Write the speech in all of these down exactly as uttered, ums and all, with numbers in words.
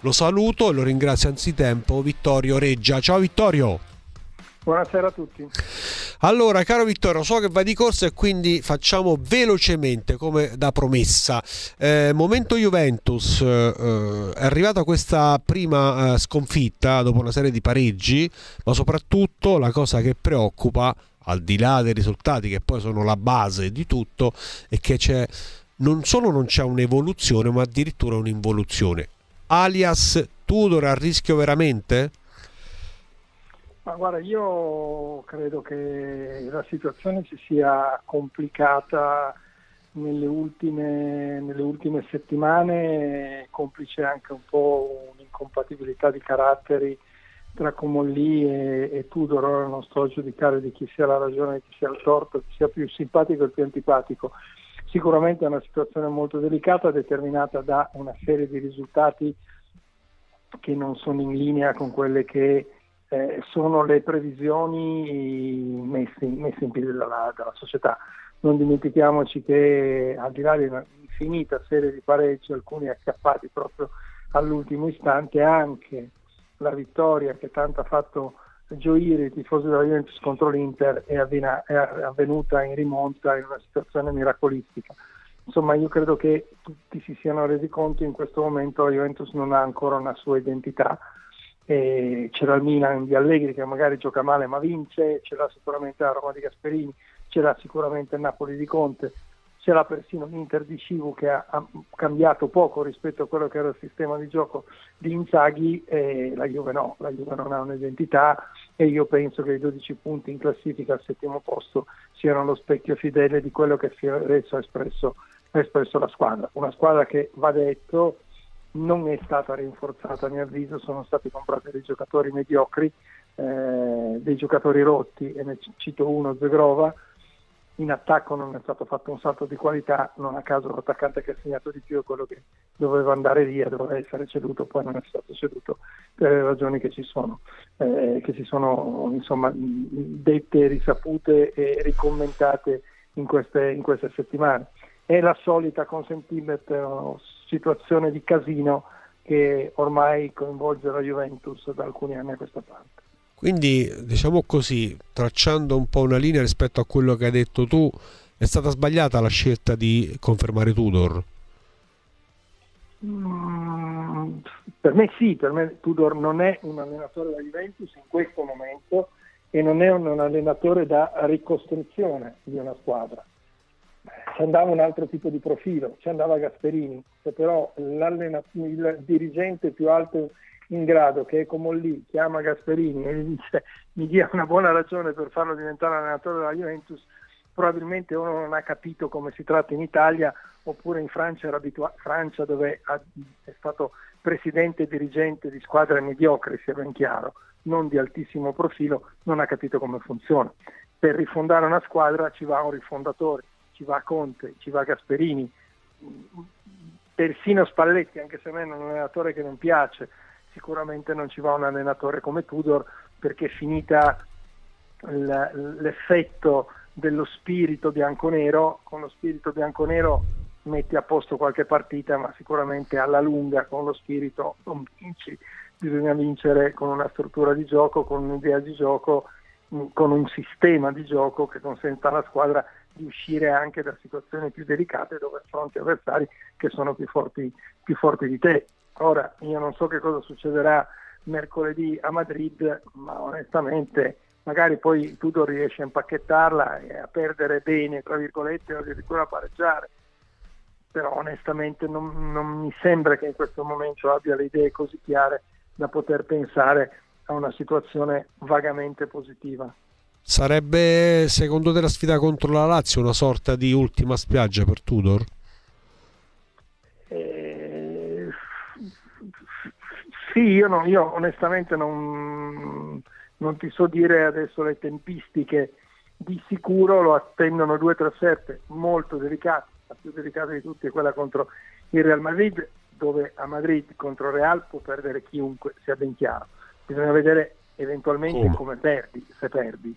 lo saluto e lo ringrazio anzitempo, Vittorio Reggia. Ciao Vittorio. Buonasera a tutti. Allora, caro Vittorio, so che vai di corsa e quindi facciamo velocemente come da promessa. Eh, momento Juventus, eh, è arrivata questa prima eh, sconfitta dopo una serie di pareggi, ma soprattutto la cosa che preoccupa, al di là dei risultati che poi sono la base di tutto, è che c'è non solo non c'è un'evoluzione, ma addirittura un'involuzione. Alias Tudor a rischio veramente? Ma guarda, io credo che la situazione si sia complicata nelle ultime, nelle ultime settimane, complice anche un po' un'incompatibilità di caratteri tra Comolli e, e Tudor. Ora non sto a giudicare di chi sia la ragione, di chi sia il torto, chi sia più simpatico e più antipatico. Sicuramente è una situazione molto delicata, determinata da una serie di risultati che non sono in linea con quelle che Eh, sono le previsioni messe, messe in piedi dalla, dalla società. Non dimentichiamoci che al di là di una infinita serie di pareggi, alcuni acchiappati proprio all'ultimo istante, anche la vittoria che tanto ha fatto gioire i tifosi della Juventus contro l'Inter è, avvena, è avvenuta in rimonta in una situazione miracolistica. Insomma, io credo che tutti si siano resi conto in questo momento la Juventus non ha ancora una sua identità. E c'era il Milan di Allegri che magari gioca male ma vince, c'era sicuramente la Roma di Gasperini, c'era sicuramente il Napoli di Conte, c'era persino l'Inter di Scivu che ha, ha cambiato poco rispetto a quello che era il sistema di gioco di Inzaghi, e la Juve no, la Juve non ha un'identità, e io penso che i dodici punti in classifica al settimo posto siano lo specchio fedele di quello che adesso ha espresso, ha espresso la squadra, una squadra che, va detto, non è stata rinforzata a mio avviso, sono stati comprati dei giocatori mediocri, eh, dei giocatori rotti, e ne cito uno, Zegrova. In attacco non è stato fatto un salto di qualità, non a caso l'attaccante che ha segnato di più è quello che doveva andare via, doveva essere ceduto, poi non è stato ceduto per le ragioni che ci sono, eh, che si sono insomma dette, risapute e ricommentate in queste, in queste settimane. È la solita consentiment, situazione di casino che ormai coinvolge la Juventus da alcuni anni a questa parte. Quindi, diciamo così, tracciando un po' una linea rispetto a quello che hai detto tu, è stata sbagliata la scelta di confermare Tudor? Mm, per me sì, per me Tudor non è un allenatore della Juventus in questo momento, e non è un allenatore da ricostruzione di una squadra. Ci andava un altro tipo di profilo, ci andava Gasperini, se però il dirigente più alto in grado, che è Comolli, chiama Gasperini e gli dice mi dia una buona ragione per farlo diventare allenatore della Juventus, probabilmente uno non ha capito come si tratta in Italia, oppure in Francia era abituato, Francia dove è stato presidente e dirigente di squadre mediocre, sia ben chiaro, non di altissimo profilo, non ha capito come funziona. Per rifondare una squadra ci va un rifondatore, ci va Conte, ci va Gasperini, persino Spalletti, anche se a me è un allenatore che non piace, sicuramente non ci va un allenatore come Tudor, perché è finita l'effetto dello spirito bianconero. Con lo spirito bianconero metti a posto qualche partita, ma sicuramente alla lunga con lo spirito non vinci. Bisogna vincere con una struttura di gioco, con un'idea di gioco, con un sistema di gioco che consenta alla squadra di uscire anche da situazioni più delicate dove affronti avversari che sono più forti, più forti di te. Ora, io non so che cosa succederà mercoledì a Madrid, ma onestamente magari poi Tudor riesce a impacchettarla e a perdere bene, tra virgolette, o addirittura a pareggiare. Però onestamente non, non mi sembra che in questo momento abbia le idee così chiare da poter pensare a una situazione vagamente positiva. Sarebbe, secondo te, la sfida contro la Lazio una sorta di ultima spiaggia per Tudor? Eh, sì, io, non, io onestamente non, non ti so dire adesso le tempistiche. Di sicuro lo attendono due trasferte molto delicate, la più delicata di tutte è quella contro il Real Madrid, dove a Madrid contro il Real può perdere chiunque, sia ben chiaro. Bisogna vedere eventualmente come, come perdi, se perdi.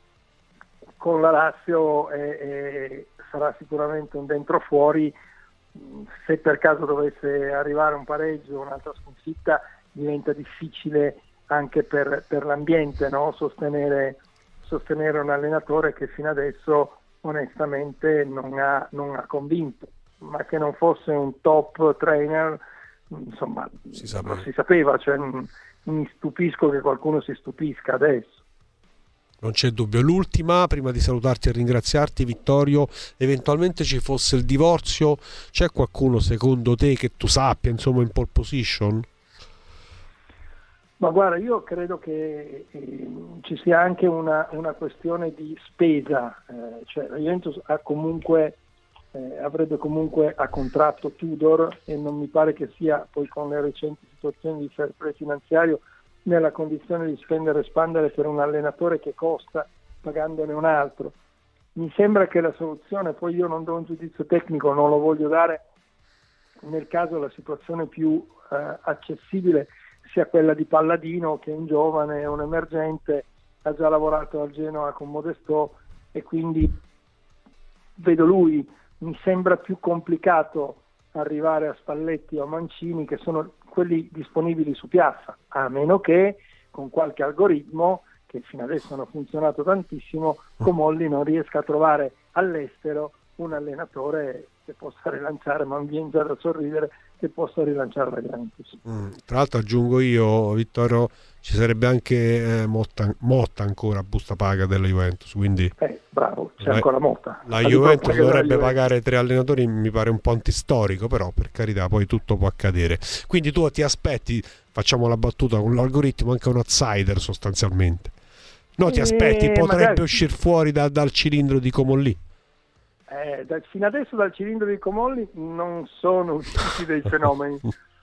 Con la Lazio eh, eh, sarà sicuramente un dentro fuori se per caso dovesse arrivare un pareggio o un'altra sconfitta, diventa difficile anche per, per l'ambiente, no? sostenere, sostenere un allenatore che fino adesso onestamente non ha, non ha convinto, ma che non fosse un top trainer, insomma, si sapeva, lo si sapeva, cioè, mi stupisco che qualcuno si stupisca adesso. Non c'è dubbio. L'ultima, prima di salutarti e ringraziarti, Vittorio, eventualmente ci fosse il divorzio, c'è qualcuno secondo te che tu sappia, insomma, in pole position? Ma guarda, io credo che eh, ci sia anche una, una questione di spesa, eh, cioè la Juventus ha comunque, eh, avrebbe comunque a contratto Tudor e non mi pare che sia poi con le recenti situazioni di fair play finanziario nella condizione di spendere e spandere per un allenatore che costa pagandone un altro. Mi sembra che la soluzione, poi io non do un giudizio tecnico, non lo voglio dare, nel caso la situazione più eh, accessibile sia quella di Palladino, che è un giovane, un emergente, ha già lavorato al Genoa con Modestò e quindi vedo lui. Mi sembra più complicato arrivare a Spalletti o a Mancini, che sono quelli disponibili su piazza, a meno che con qualche algoritmo che fino adesso hanno funzionato tantissimo, Comolli non riesca a trovare all'estero un allenatore che possa rilanciare, ma mi viene già da sorridere, che possa rilanciare la Juventus. Mm, tra l'altro aggiungo io, Vittorio, ci sarebbe anche eh, Motta, Motta ancora a busta paga della Juventus, quindi eh, bravo, c'è la, ancora Motta. La Juventus dovrebbe pagare tre allenatori, mi pare un po' antistorico, però per carità poi tutto può accadere. Quindi tu ti aspetti, facciamo la battuta con l'algoritmo, anche un outsider sostanzialmente. No, ti aspetti, eh, potrebbe magari uscire fuori da, dal cilindro di Comolli. Eh, da, fino adesso dal cilindro di Comolli non sono usciti dei fenomeni,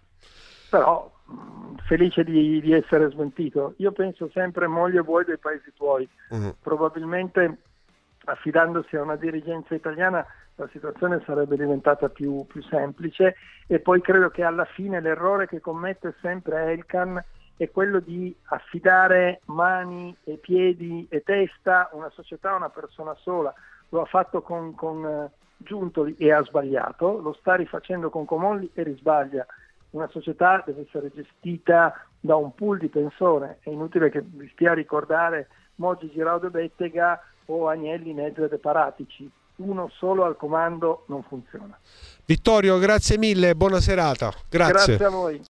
però mh, felice di, di essere smentito. Io penso sempre moglie vuoi dei paesi tuoi. Mm. Probabilmente affidandosi a una dirigenza italiana la situazione sarebbe diventata più, più semplice, e poi credo che alla fine l'errore che commette sempre Elkann è quello di affidare mani e piedi e testa a una società, a una persona sola. Lo ha fatto con, con uh, Giuntoli e ha sbagliato, lo sta rifacendo con Comolli e risbaglia. Una società deve essere gestita da un pool di persone, è inutile che vi stia a ricordare Moggi, Giraudo e Bettega o Agnelli, Nedved e Paratici. Uno solo al comando non funziona. Vittorio, grazie mille, buona serata. Grazie. Grazie a voi.